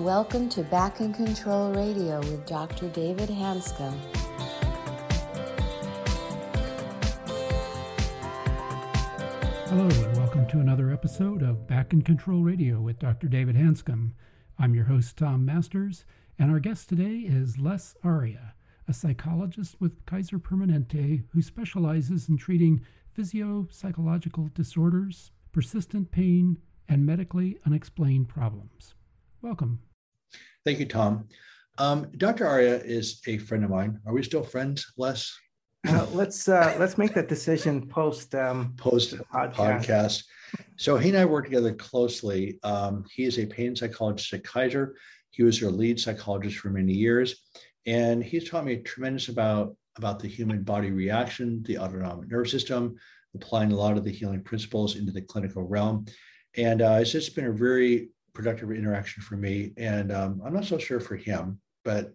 Welcome to Back in Control Radio with Dr. David Hanscom. Hello, and welcome to another episode of Back in Control Radio with Dr. David Hanscom. I'm your host, Tom Masters, and our guest today is Les Aria, a psychologist with Kaiser Permanente who specializes in treating physio-psychological disorders, persistent pain, and medically unexplained problems. Welcome. Thank you, Tom. Dr. Aria is a friend of mine. Are we still friends, Les? Let's make that decision post podcast. So he and I work together closely. He is a pain psychologist at Kaiser. He was their lead psychologist for many years, and he's taught me a tremendous about the human body reaction, the autonomic nervous system, applying a lot of the healing principles into the clinical realm. And it's just been a very productive interaction for me. And I'm not so sure for him, but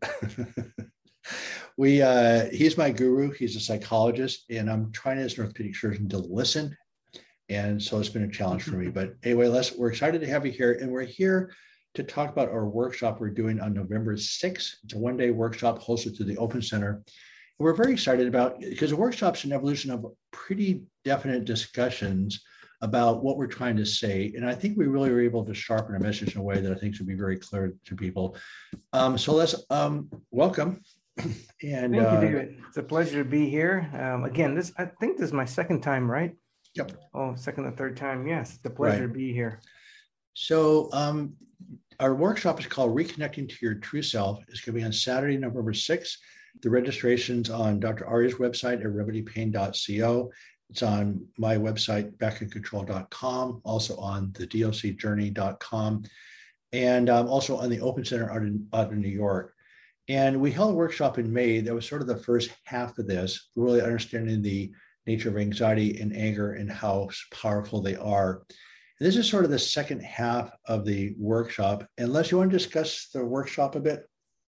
he's my guru. He's a psychologist, and I'm trying as an orthopedic surgeon to listen. And so it's been a challenge for me. But anyway, Les, we're excited to have you here. And we're here to talk about our workshop we're doing on November 6th. It's a one-day workshop hosted through the Open Center. And we're very excited about, because the workshop's an evolution of pretty definite discussions about what we're trying to say. And I think we really were able to sharpen our message in a way that I think should be very clear to people. So let's welcome. And thank you, David. It's a pleasure to be here. Again, I think this is my second time, right? Yep. Oh, second or third time. Yes, it's a pleasure to be here. So our workshop is called Reconnecting to Your True Self. It's going to be on Saturday, November 6th. The registration's on Dr. Aria's website at remedypain.co. It's on my website, backincontrol.com, also on the docjourney.com, and also on the Open Center out in New York. And we held a workshop in May that was sort of the first half of this, really understanding the nature of anxiety and anger and how powerful they are. And this is sort of the second half of the workshop. Unless you want to discuss the workshop a bit?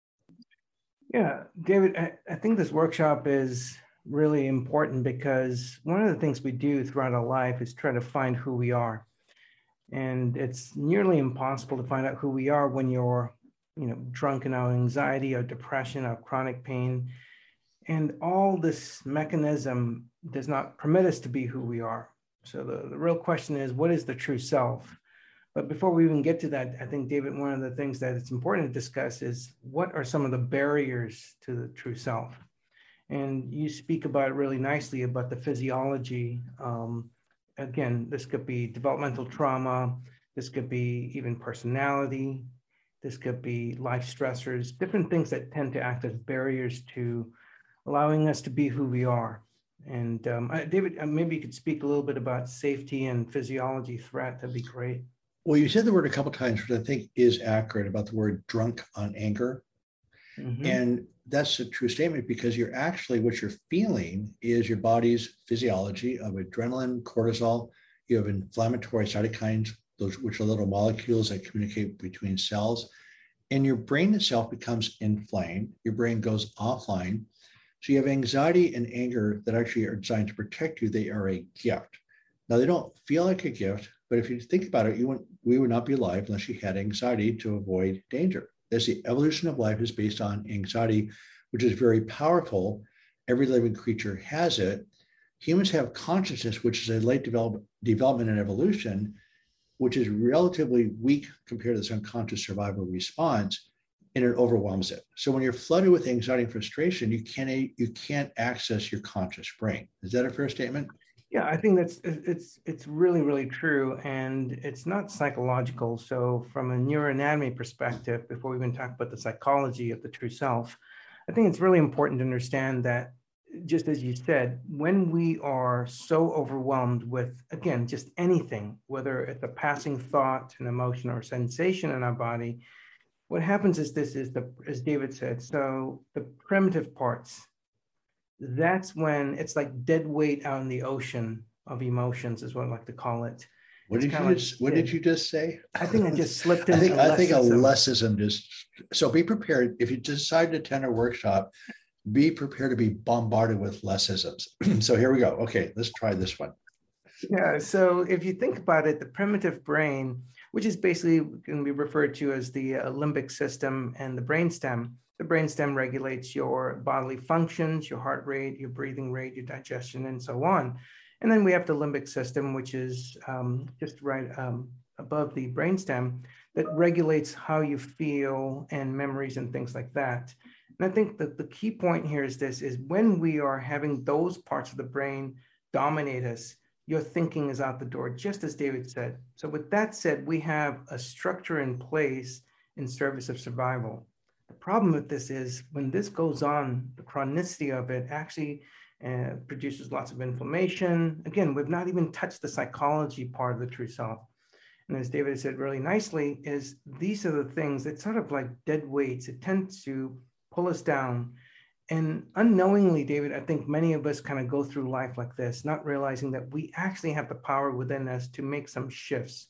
Yeah, David, I think this workshop is really important because one of the things we do throughout our life is try to find who we are. And it's nearly impossible to find out who we are when you're, drunk in our anxiety, our depression, our chronic pain. And all this mechanism does not permit us to be who we are. So the real question is, what is the true self? But before we even get to that, I think, David, one of the things that it's important to discuss is what are some of the barriers to the true self? And you speak about it really nicely about the physiology. Again, this could be developmental trauma. This could be even personality. This could be life stressors, different things that tend to act as barriers to allowing us to be who we are. And David, maybe you could speak a little bit about safety and physiology threat. That'd be great. Well, you said the word a couple of times, which I think is accurate, about the word drunk on anger. Mm-hmm. And that's a true statement, because what you're feeling is your body's physiology of adrenaline, cortisol. You have inflammatory cytokines, those which are little molecules that communicate between cells. And your brain itself becomes inflamed. Your brain goes offline. So you have anxiety and anger that actually are designed to protect you. They are a gift. Now, they don't feel like a gift, but if you think about it, we would not be alive unless you had anxiety to avoid danger. As the evolution of life is based on anxiety, which is very powerful. Every living creature has it. Humans have consciousness, which is a late development and evolution, which is relatively weak compared to this unconscious survival response, and it overwhelms it. So when you're flooded with anxiety and frustration, you can't access your conscious brain. Is that a fair statement? Yeah, I think it's really, really true. And it's not psychological. So from a neuroanatomy perspective, before we even talk about the psychology of the true self, I think it's really important to understand that, just as you said, when we are so overwhelmed with, again, just anything, whether it's a passing thought, an emotion, or sensation in our body, what happens is as David said, so the primitive parts, that's when it's like dead weight out in the ocean of emotions, is what I like to call it. What did you just say? I think I just slipped in. I think a lessism so be prepared. If you decide to attend a workshop, be prepared to be bombarded with lessisms. So here we go. Okay, let's try this one. Yeah, so if you think about it, the primitive brain, which is basically can be referred to as the limbic system and the brainstem. The brainstem regulates your bodily functions, your heart rate, your breathing rate, your digestion, and so on. And then we have the limbic system, which is just right above the brainstem, that regulates how you feel and memories and things like that. And I think that the key point here is this, is when we are having those parts of the brain dominate us, your thinking is out the door, just as David said. So with that said, we have a structure in place in service of survival. The problem with this is when this goes on, the chronicity of it actually produces lots of inflammation. Again, we've not even touched the psychology part of the true self. And as David said really nicely, is these are the things that sort of like dead weights. It tends to pull us down. And unknowingly, David, I think many of us kind of go through life like this, not realizing that we actually have the power within us to make some shifts.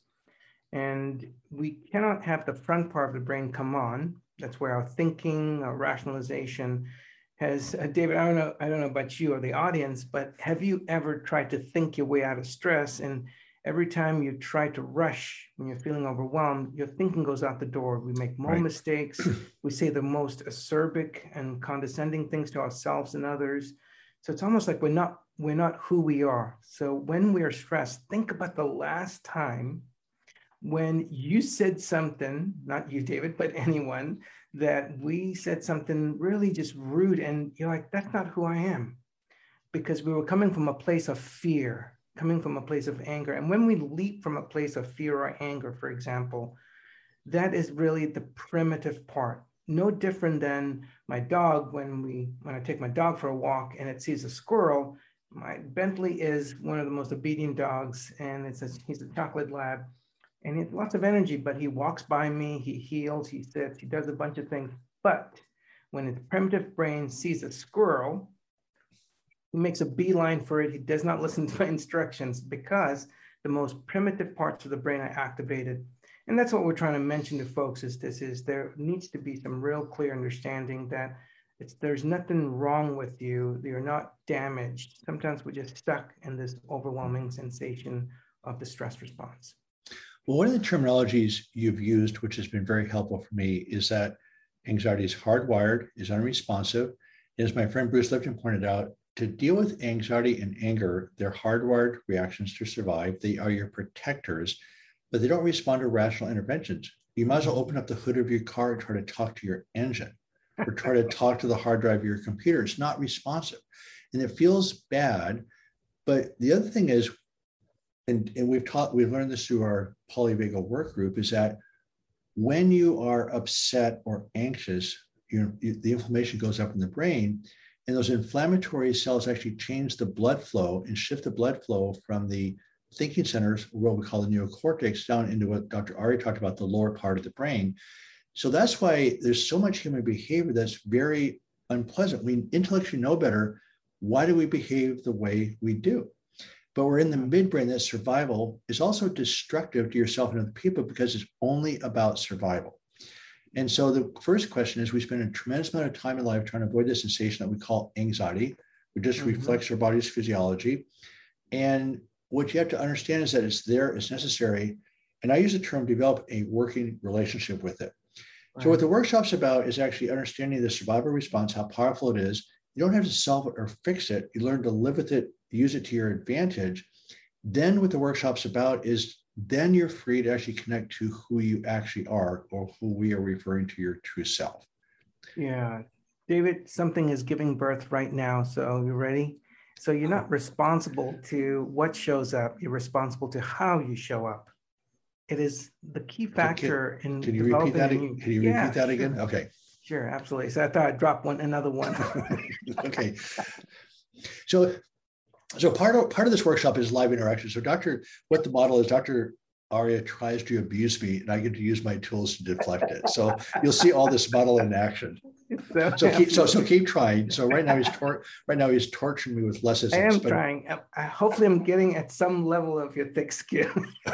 And we cannot have the front part of the brain come on. That's where our thinking, our rationalization has, David, I don't know about you or the audience, but have you ever tried to think your way out of stress? And every time you try to rush, when you're feeling overwhelmed, your thinking goes out the door. We make more mistakes. We say the most acerbic and condescending things to ourselves and others. So it's almost like we're not who we are. So when we are stressed, think about the last time when you said something, not you, David, but anyone, that we said something really just rude. And you're like, that's not who I am. Because we were coming from a place of fear, coming from a place of anger. And when we leap from a place of fear or anger, for example, that is really the primitive part. No different than my dog when I take my dog for a walk and it sees a squirrel. My Bentley is one of the most obedient dogs, and he's a chocolate lab, and he has lots of energy, but he walks by me, he heels, he sits, he does a bunch of things. But when his primitive brain sees a squirrel, he makes a beeline for it. He does not listen to my instructions because the most primitive parts of the brain are activated. And that's what we're trying to mention to folks is there needs to be some real clear understanding that there's nothing wrong with you. You're not damaged. Sometimes we're just stuck in this overwhelming sensation of the stress response. Well, one of the terminologies you've used, which has been very helpful for me, is that anxiety is hardwired, is unresponsive. As my friend Bruce Lipton pointed out, to deal with anxiety and anger, they're hardwired reactions to survive. They are your protectors, but they don't respond to rational interventions. You might as well open up the hood of your car and try to talk to your engine or try to talk to the hard drive of your computer. It's not responsive. And it feels bad. But the other thing is, and we've learned this through our polyvagal work group, is that when you are upset or anxious, the inflammation goes up in the brain, and those inflammatory cells actually change the blood flow and shift the blood flow from the thinking centers, what we call the neocortex, down into what Dr. Ari talked about, the lower part of the brain. So that's why there's so much human behavior that's very unpleasant. We intellectually know better. Why do we behave the way we do? But we're in the midbrain. That survival is also destructive to yourself and other people because it's only about survival. And so the first question is, we spend a tremendous amount of time in life trying to avoid the sensation that we call anxiety, which just reflects our body's physiology. And what you have to understand is that it's there, it's necessary. And I use the term develop a working relationship with it. Right. So what the workshop's about is actually understanding the survival response, how powerful it is. You don't have to solve it or fix it. You learn to live with it, use it to your advantage. Then what the workshop's about is then you're free to actually connect to who you actually are, or who we are referring to, your true self. Yeah. David, something is giving birth right now. So you ready? So you're not responsible to what shows up. You're responsible to how you show up. It is the key factor in Can you repeat that? Can you repeat that again? Okay. Sure, absolutely. So I thought I'd drop another one. Okay. So part of this workshop is live interaction. So what the model is, Dr. Aria tries to abuse me, and I get to use my tools to deflect it. So you'll see all this model in action. So keep trying. So right now he's torturing me with lessons. I am trying. Hopefully, I'm getting at some level of your thick skin.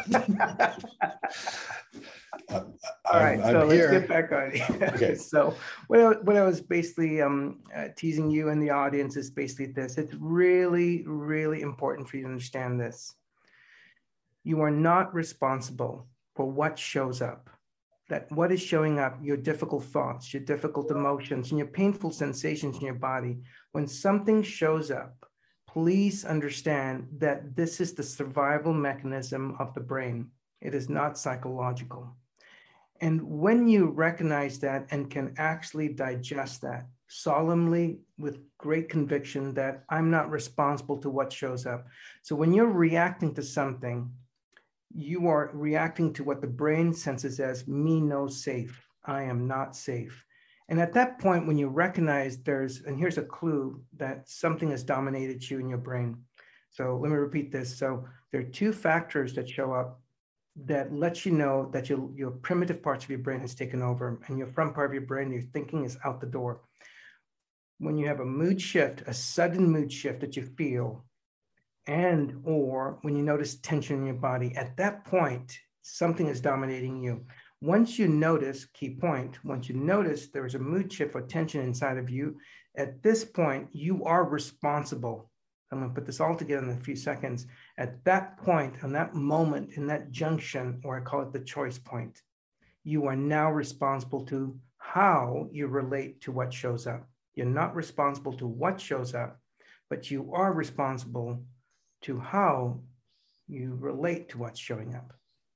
All right, so let's get back on. Okay. So what I was basically teasing you and the audience is basically this. It's really, really important for you to understand this. You are not responsible for what shows up. That what is showing up, your difficult thoughts, your difficult emotions, and your painful sensations in your body. When something shows up, please understand that this is the survival mechanism of the brain. It is not psychological. And when you recognize that and can actually digest that solemnly with great conviction that I'm not responsible to what shows up. So when you're reacting to something, you are reacting to what the brain senses as me no safe. I am not safe. And at that point, when you recognize and here's a clue that something has dominated you in your brain. So let me repeat this. So there are two factors that show up that lets you know that your primitive parts of your brain has taken over and your front part of your brain, your thinking is out the door. When you have a mood shift, a sudden mood shift that you feel, and or when you notice tension in your body, at that point, something is dominating you. Once you notice, key point, once you notice there is a mood shift or tension inside of you, at this point, you are responsible. I'm going to put this all together in a few seconds. At that point, on that moment, in that junction, or I call it the choice point, you are now responsible to how you relate to what shows up. You're not responsible to what shows up, but you are responsible to how you relate to what's showing up.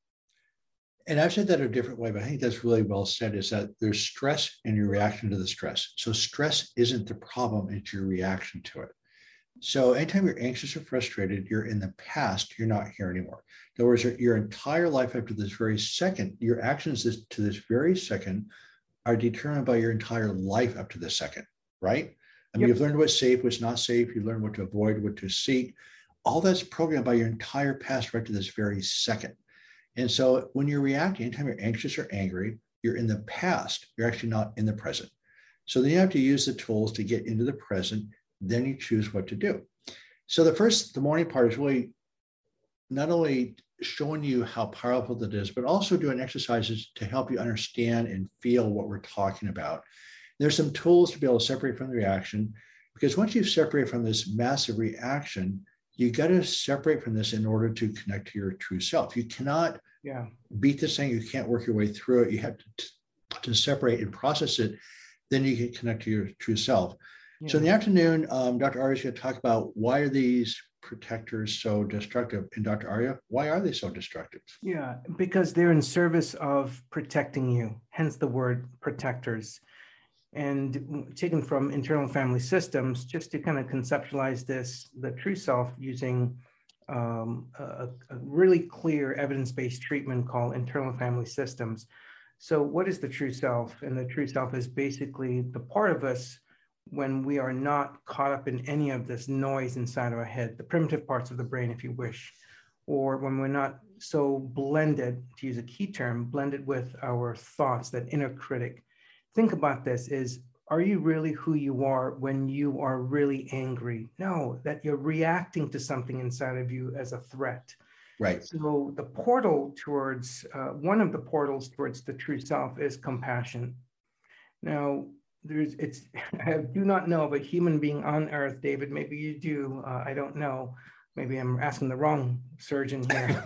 And I've said that a different way, but I think that's really well said, is that there's stress in your reaction to the stress. So stress isn't the problem, it's your reaction to it. So anytime you're anxious or frustrated, you're in the past, you're not here anymore. In other words, your entire life up to this very second, your actions to this very second are determined by your entire life up to this second, right? I mean, You've learned what's safe, what's not safe. You learn what to avoid, what to seek. All that's programmed by your entire past right to this very second. And so when you're reacting, anytime you're anxious or angry, you're in the past. You're actually not in the present. So then you have to use the tools to get into the present. Then you choose what to do. So the morning part is really not only showing you how powerful that is, but also doing exercises to help you understand and feel what we're talking about. There's some tools to be able to separate from the reaction, because once you've separated from this massive reaction, you got to separate from this in order to connect to your true self. You cannot beat this thing. You can't work your way through it. You have to separate and process it. Then you can connect to your true self. Yeah. So in the afternoon, Dr. Arya is going to talk about why are these protectors so destructive. And Dr. Arya, why are they so destructive? Yeah, because they're in service of protecting you, hence the word protectors. And taken from internal family systems, just to kind of conceptualize this, the true self using a really clear evidence-based treatment called internal family systems. So what is the true self? And the true self is basically the part of us when we are not caught up in any of this noise inside of our head, the primitive parts of the brain, if you wish, or when we're not so blended, to use a key term, blended with our thoughts, that inner critic. Think about this are you really who you are when you are really angry? No, that you're reacting to something inside of you as a threat. Right. So the portal towards, one of the portals towards the true self is compassion. Now, I do not know of a human being on earth, David, maybe you do, I don't know. Maybe I'm asking the wrong surgeon here.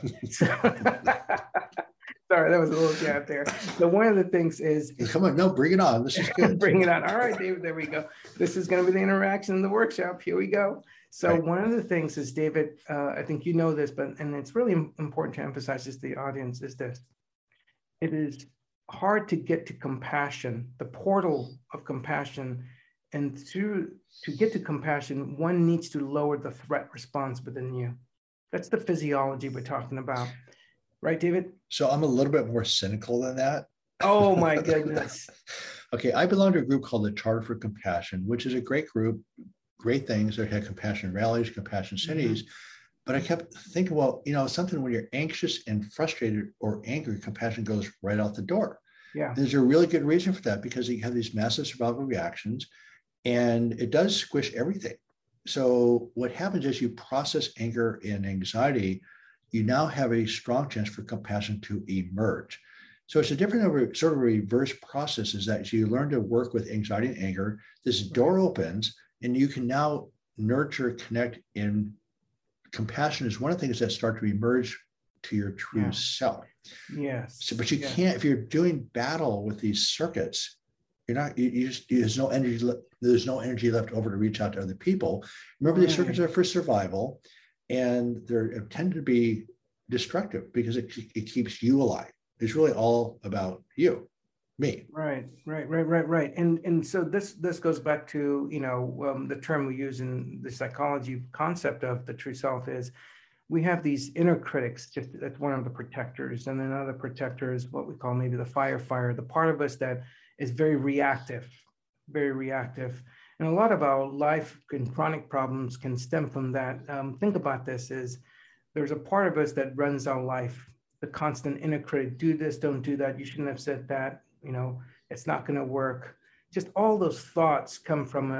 Sorry, that was a little gap there. So one of the things is... Come on, no, bring it on. This is good. Bring it on. All right, David, there we go. This is going to be the interaction in the workshop. Here we go. So right. One of the things is, David, I think you know this, and it's really important to emphasize this to the audience, is this. It is hard to get to compassion, the portal of compassion. And to get to compassion, one needs to lower the threat response within you. That's the physiology we're talking about. Right, David? So I'm a little bit more cynical than that. Oh, my goodness. Okay, I belong to a group called the Charter for Compassion, which is a great group, great things. They had compassion rallies, compassion cities. Mm-hmm. But I kept thinking, well, something when you're anxious and frustrated or angry, compassion goes right out the door. Yeah. There's a really good reason for that, because you have these massive survival reactions and it does squish everything. So what happens is you process anger and anxiety, you now have a strong chance for compassion to emerge. So it's a different sort of reverse process, is that as you learn to work with anxiety and anger, this door opens and you can now nurture, connect, and compassion is one of the things that start to emerge to your true self. Yes. So, but you can't, if you're doing battle with these circuits, you're not, there's no energy left over to reach out to other people. Remember, these circuits are for survival, and they're tend to be destructive because it keeps you alive. It's really all about you, me. Right. And so this goes back to, the term we use in the psychology concept of the true self is we have these inner critics, just that's one of the protectors. And then another protector is what we call maybe the firefighter, the part of us that is very reactive. And a lot of our life and chronic problems can stem from that. Think about this is there's a part of us that runs our life, the constant inner critic, do this, don't do that. You shouldn't have said that. It's not going to work. Just all those thoughts come from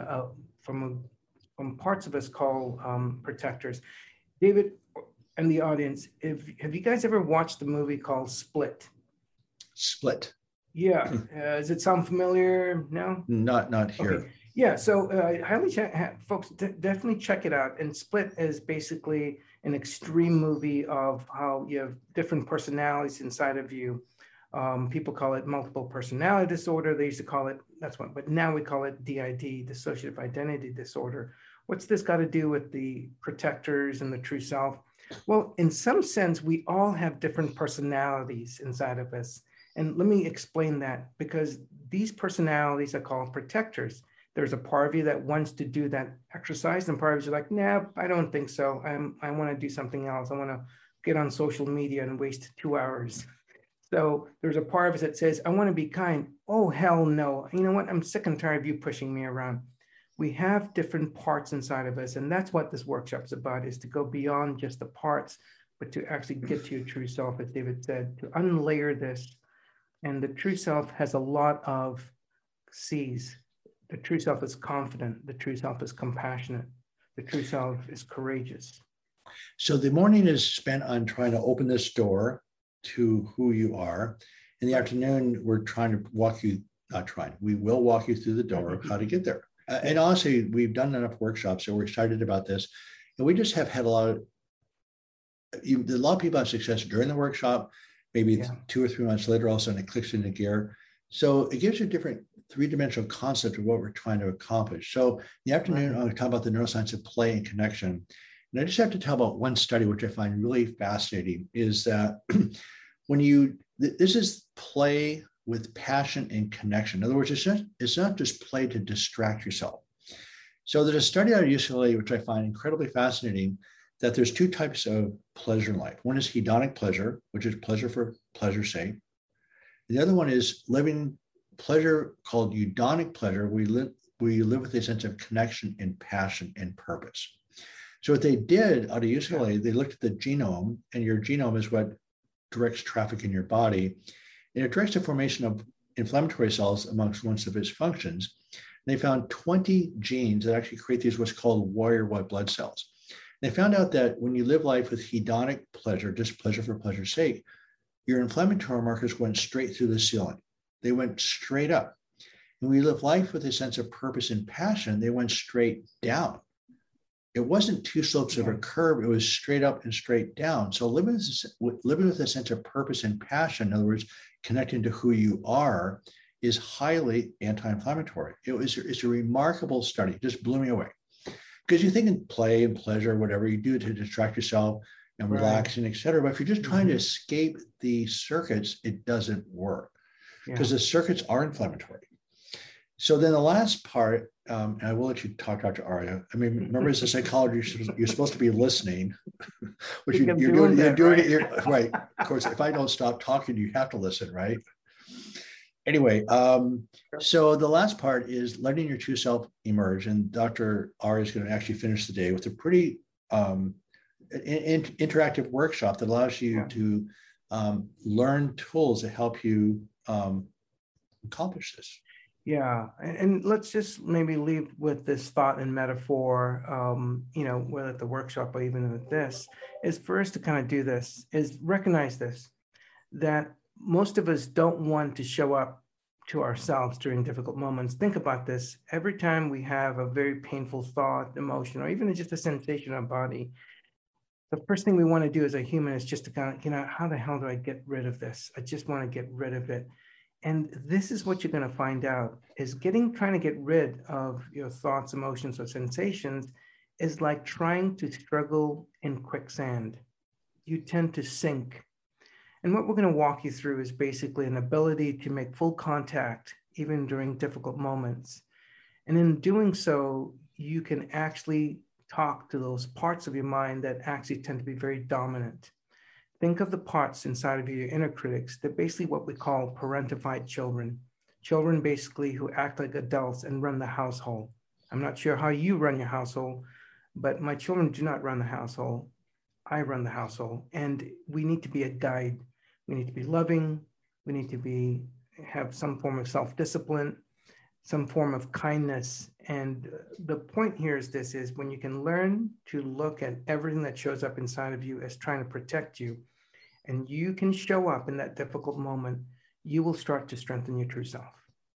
parts of us called protectors. David and the audience, have you guys ever watched the movie called Split? Split. Yeah. Does it sound familiar? No? Not here. Okay. Yeah. So highly folks, definitely check it out. And Split is basically an extreme movie of how you have different personalities inside of you. People call it multiple personality disorder. They used to call it, that's one, but now we call it DID, dissociative identity disorder. What's this got to do with the protectors and the true self? Well, in some sense, we all have different personalities inside of us. And let me explain that, because these personalities are called protectors. There's a part of you that wants to do that exercise, and part of you is like, nah, I don't think so. I want to do something else. I want to get on social media and waste 2 hours. So there's a part of us that says, I want to be kind. Oh, hell no. You know what? I'm sick and tired of you pushing me around. We have different parts inside of us. And that's what this workshop's about, is to go beyond just the parts, but to actually get to your true self, as David said, to unlayer this. And the true self has a lot of C's. The true self is confident. The true self is compassionate. The true self is courageous. So the morning is spent on trying to open this door to who you are. In the afternoon, we're trying to we will walk you through the door of how to get there. And honestly, we've done enough workshops, so we're excited about this. And we just have had a lot of people have success during the workshop, maybe 2 or 3 months later, all of a sudden it clicks into gear. So it gives you a different 3-dimensional concept of what we're trying to accomplish. So in the afternoon, I'm going to talk about the neuroscience of play and connection. And I just have to tell about one study, which I find really fascinating, is that this is play with passion and connection. In other words, it's not just play to distract yourself. So there's a study out of UCLA, which I find incredibly fascinating, that there's 2 types of pleasure in life. One is hedonic pleasure, which is pleasure for pleasure's sake. The other one is living pleasure called eudaimonic pleasure, where you live with a sense of connection and passion and purpose. So what they did out of UCLA, they looked at the genome, and your genome is what directs traffic in your body. And it directs the formation of inflammatory cells amongst one of its functions. And they found 20 genes that actually create these what's called warrior white blood cells. And they found out that when you live life with hedonic pleasure, just pleasure for pleasure's sake, your inflammatory markers went straight through the ceiling. They went straight up. And when you live life with a sense of purpose and passion, they went straight down. It wasn't 2 slopes of a curve, it was straight up and straight down. So living with a sense of purpose and passion, in other words, connecting to who you are, is highly anti-inflammatory. It's a remarkable study, it just blew me away. Because you think in play and pleasure, whatever you do to distract yourself and relax and et cetera, but if you're just trying to escape the circuits, it doesn't work, because the circuits are inflammatory. So then the last part, and I will let you talk, Dr. Arya. I mean, remember, as a psychologist, you're supposed to be listening, which you're doing it right. Of course, if I don't stop talking, you have to listen, right? Anyway, so the last part is letting your true self emerge. And Dr. Arya is going to actually finish the day with a pretty interactive workshop that allows you to learn tools to help you accomplish this. Yeah, and let's just maybe leave with this thought and metaphor, whether at the workshop or even with this, is for us to kind of do this, is recognize this, that most of us don't want to show up to ourselves during difficult moments. Think about this. Every time we have a very painful thought, emotion, or even just a sensation in our body, the first thing we want to do as a human is just to kind of, how the hell do I get rid of this? I just want to get rid of it. And this is what you're going to find out is trying to get rid of your thoughts, emotions, or sensations is like trying to struggle in quicksand. You tend to sink. And what we're going to walk you through is basically an ability to make full contact, even during difficult moments. And in doing so, you can actually talk to those parts of your mind that actually tend to be very dominant. Think of the parts inside of you, your inner critics. They're basically what we call parentified children. Children basically who act like adults and run the household. I'm not sure how you run your household, but my children do not run the household. I run the household, and we need to be a guide. We need to be loving. We need to have some form of self-discipline, some form of kindness. And the point here is when you can learn to look at everything that shows up inside of you as trying to protect you, and you can show up in that difficult moment, you will start to strengthen your true self.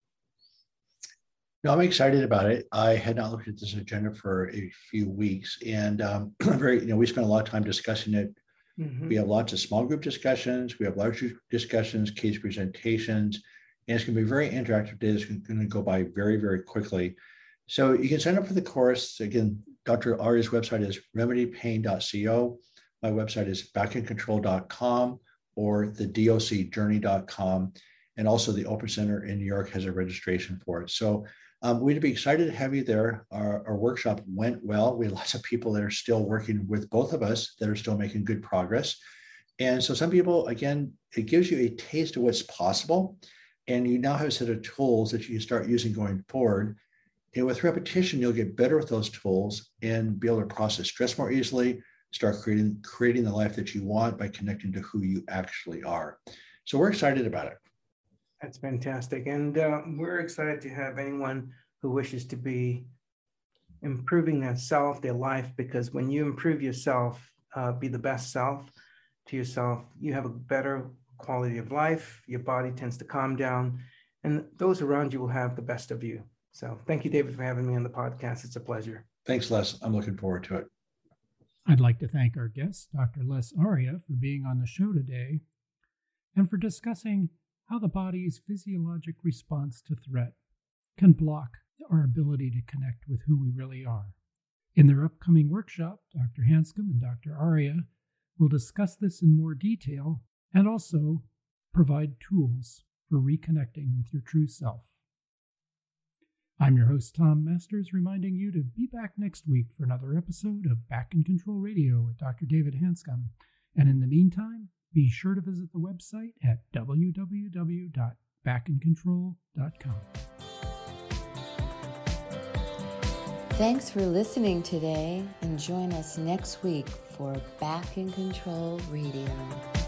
No, I'm excited about it. I had not looked at this agenda for a few weeks, and we spent a lot of time discussing it. Mm-hmm. We have lots of small group discussions. We have large group discussions, case presentations, and it's going to be a very interactive day. It's going to go by very, very quickly. So you can sign up for the course. Again, Dr. Aria's website is remedypain.co. My website is backincontrol.com or thedocjourney.com. And also the Open Center in New York has a registration for it. So we'd be excited to have you there. Our workshop went well. We have lots of people that are still working with both of us that are still making good progress. And so some people, again, it gives you a taste of what's possible. And you now have a set of tools that you can start using going forward. And with repetition, you'll get better with those tools and be able to process stress more easily, start creating the life that you want by connecting to who you actually are. So we're excited about it. That's fantastic. And we're excited to have anyone who wishes to be improving their self, their life, because when you improve yourself, be the best self to yourself, you have a better quality of life, your body tends to calm down, and those around you will have the best of you. So thank you, David, for having me on the podcast. It's a pleasure. Thanks, Les. I'm looking forward to it. I'd like to thank our guest, Dr. Les Aria, for being on the show today and for discussing how the body's physiologic response to threat can block our ability to connect with who we really are. In their upcoming workshop, Dr. Hanscom and Dr. Aria will discuss this in more detail and also provide tools for reconnecting with your true self. I'm your host, Tom Masters, reminding you to be back next week for another episode of Back in Control Radio with Dr. David Hanscom. And in the meantime, be sure to visit the website at www.backincontrol.com. Thanks for listening today, and join us next week for Back in Control Radio.